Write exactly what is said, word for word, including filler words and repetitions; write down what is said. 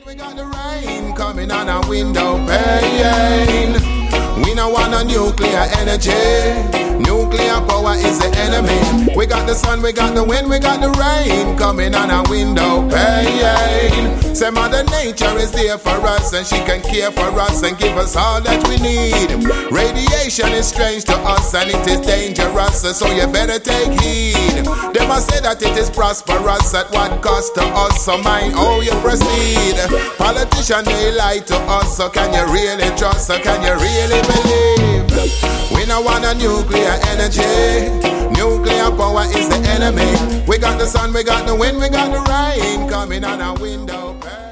We got the rain coming on our window pane. We don't want no nuclear energy. Nuclear power is the enemy. We got the sun, we got the wind, we got the rain coming on our window pane. Say Mother Nature is there for us, and she can care for us and give us all that we need. Radiation is strange to us and it is dangerous, so you better take heed. They must say that it is prosperous, at what cost to us, so mind how you proceed. Politicians, they lie to us, so can you really trust, so can you really believe? We don't want a nuclear energy. Nuclear power is the enemy. We got the sun, we got the wind, we got the rain coming on our window.